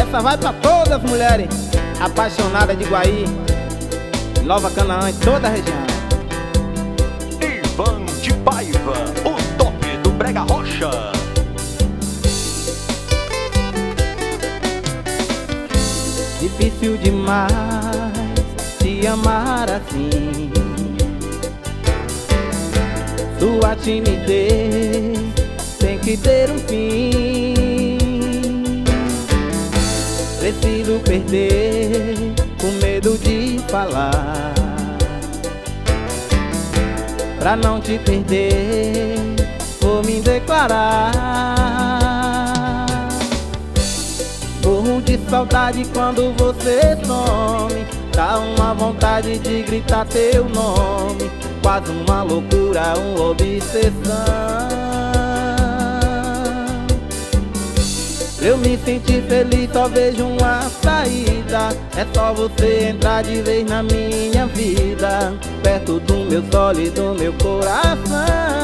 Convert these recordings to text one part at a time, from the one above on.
Essa vai pra todas as mulheres apaixonadas de Guaí, Nova Canaã e toda a região. Ivan de Paiva, o top do Brega Rocha. Difícil demais te amar assim. Sua timidez tem que ter um fim. Preciso perder com medo de falar. Pra não te perder, vou me declarar. Morro de saudade quando você some. Dá uma vontade de gritar teu nome. Quase uma loucura, uma obsessão. Eu me senti feliz, só vejo uma saída. É só você entrar de vez na minha vida, perto do meu sol e do meu coração.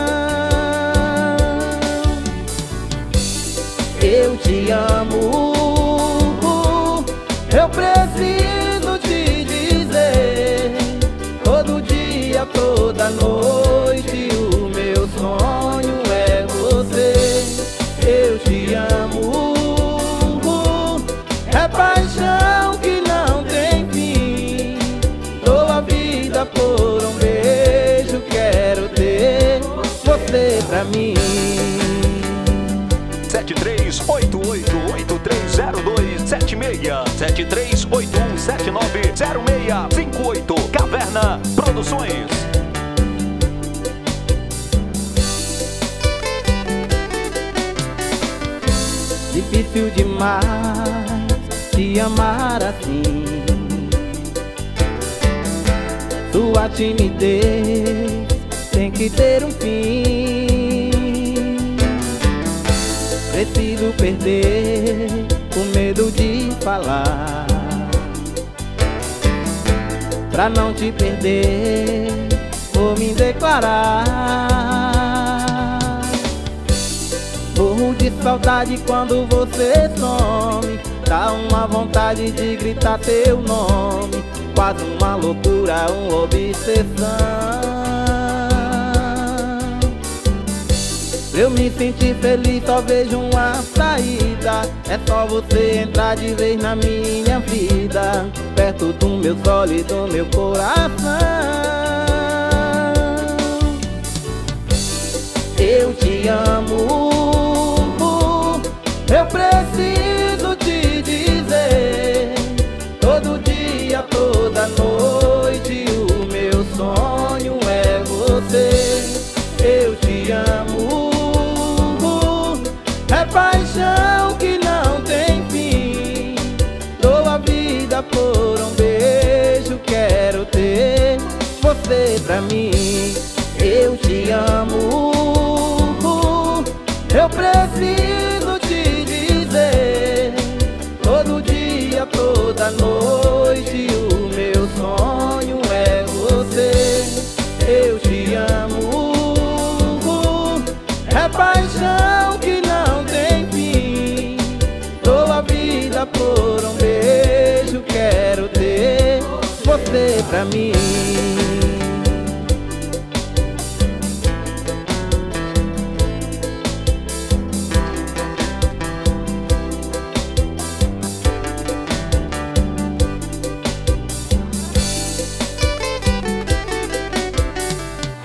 Eu te amo, eu preciso te dizer. Todo dia, toda noite, o meu sonho é você. Eu te amo, é paixão que não tem fim. Dou a vida por um beijo, quero ter você pra mim. 7381830276 7381790658 Caverna Produções. Difícil demais te amar assim. Sua timidez tem que ter um fim. Preciso perder com medo de falar. Pra não te perder, vou me declarar. Morro de saudade quando você some. Dá uma vontade de gritar teu nome. Quase uma loucura, uma obsessão. Eu me senti feliz, só vejo uma saída. É só você entrar de vez na minha vida, perto do meu sol e do meu coração. Eu te amo, eu preciso te dizer. Todo dia, toda noite, o meu sonho é você. Eu te amo, é paixão que não tem fim. Dou a vida por um beijo, quero ter você pra mim. Eu te amo, eu preciso te dizer. Todo dia, toda noite, o meu sonho é você. Eu te amo, é paixão que não tem fim. Dou a vida por um beijo, quero ter você pra mim.